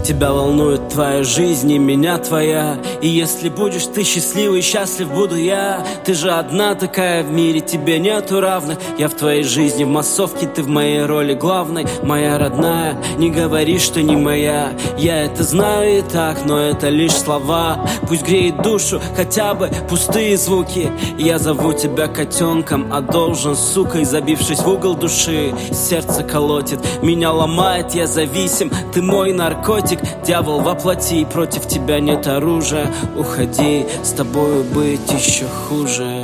Тебя волнует твоя жизнь и меня твоя. И если будешь ты счастливый, счастлив буду я. Ты же одна такая в мире, тебе нету равных. Я в твоей жизни в массовке, ты в моей роли главной. Моя родная, не говори, что не моя. Я это знаю и так, но это лишь слова. Пусть греет душу хотя бы пустые звуки. Я зову тебя котенком, а должен сукой. Забившись в угол души, сердце колотит, меня ломает, я зависим. Ты мой наркотик, дьявол воплоти. Против тебя нет оружия. Уходи, с тобою быть еще хуже.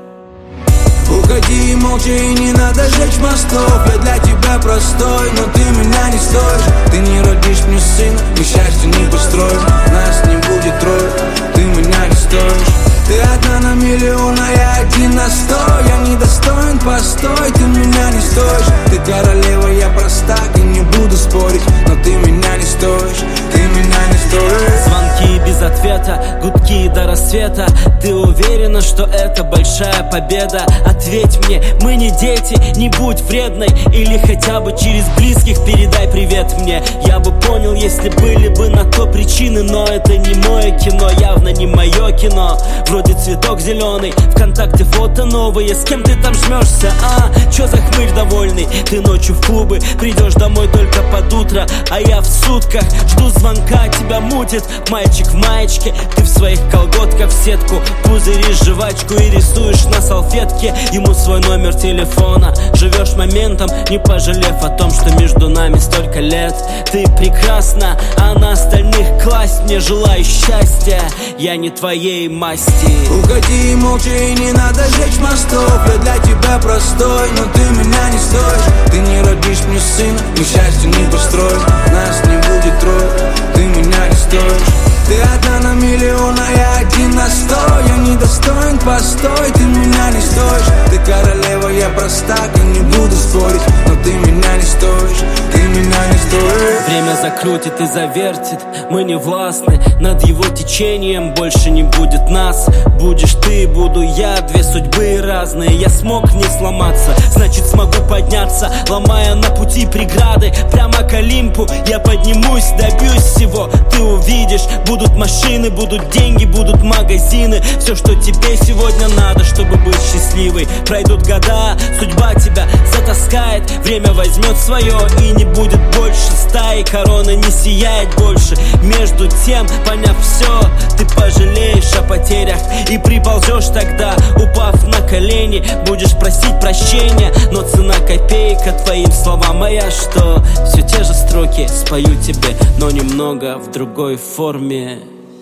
Уходи молча и не надо жечь мостов. Я для тебя простой, но ты меня не стоишь. Ты не родишь мне сына, и счастья не построишь. Нас не будет трое, ты меня не стоишь. Ты одна на миллион, а я один на 100. Я недостоин, постой, ты меня не стоишь. Ты королева, я простак и не буду спорить, но ты меня не стоишь, ты меня не стоишь. Звонки без ответа, гудки до рассвета. Ты уверена, что это большая победа? Ответь мне, мы не дети, не будь вредной. Или хотя бы через близких передай привет мне. Я бы понял, если были бы на то причины. Но это не мое кино, явно не мое кино. Вроде цветок зеленый, ВКонтакте фото новые. С кем ты там жмешься, а? Чё за хмырь довольный? Ты ночью в клубы, придешь домой только под утро. А я в сутках, жду звонка, тебя мутит. Мальчик в маечке, ты в своих колготках в сетку. Пузыришь жвачку и рисуешь на салфетке ему свой номер телефона. Живешь моментом, не пожалев о том, что между нами столько лет. Ты прекрасна, а на остальных класть. Мне желаю счастья, я не твоей масти. Уходи молча и не надо жечь мостов. Я для тебя простой, но ты меня не стоишь. Ты не родишь мне сына, и счастья не построишь. Нас не будет трое, ты меня не стоишь. Ты одна на миллион, а я один на 100. Я недостоин, постой, ты меня не стоишь. Ты королева, я простак и не буду спорить, но ты меня не стоишь, ты меня не стоишь. Время закрутит и завертит, мы не властны над его течением, больше не будет нас. Будешь ты, буду я, две судьбы разные. Я смог не сломаться, значит смогу подняться. Ломая на пути преграды, прямо к Олимпу я поднимусь, добьюсь всего. Ты увидишь, будут машины, будут деньги, будут магазины. Все, что тебе сегодня надо, чтобы быть счастливой. Пройдут года, судьба тебя затаскает. Время возьмет свое и не будет больше стаи. Корона не сияет больше. Между тем, поняв все, ты пожалеешь о потерях и приползешь тогда, упав на колени. Будешь просить прощения, но цена копейка твоим словам. Моя что? Все те же строки спою тебе, но немного в другой форме.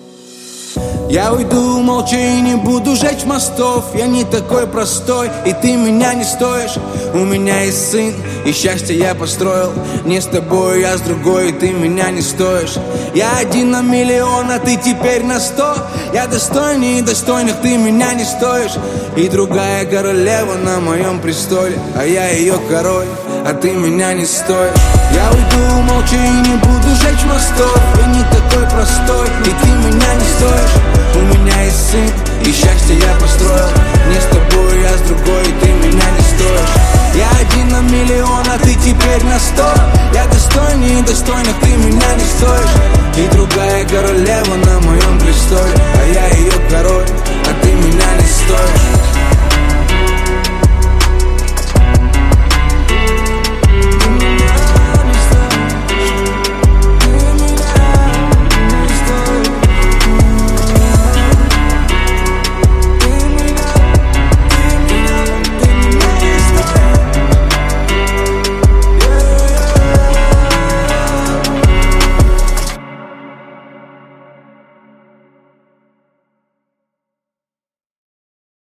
Я уйду молча и не буду жечь мостов. Я не такой простой, и ты меня не стоишь. У меня есть сын, и счастье я построил. Не с тобой, я с другой, и ты меня не стоишь. Я один на миллион, а ты теперь на 100. Я достойнее достойных, ты меня не стоишь. И другая королева на моем престоле, а я ее король, а ты меня не стоишь. Я уйду молча и не буду жечь мостов. Я не такой простой, и ты меня не стоишь. У меня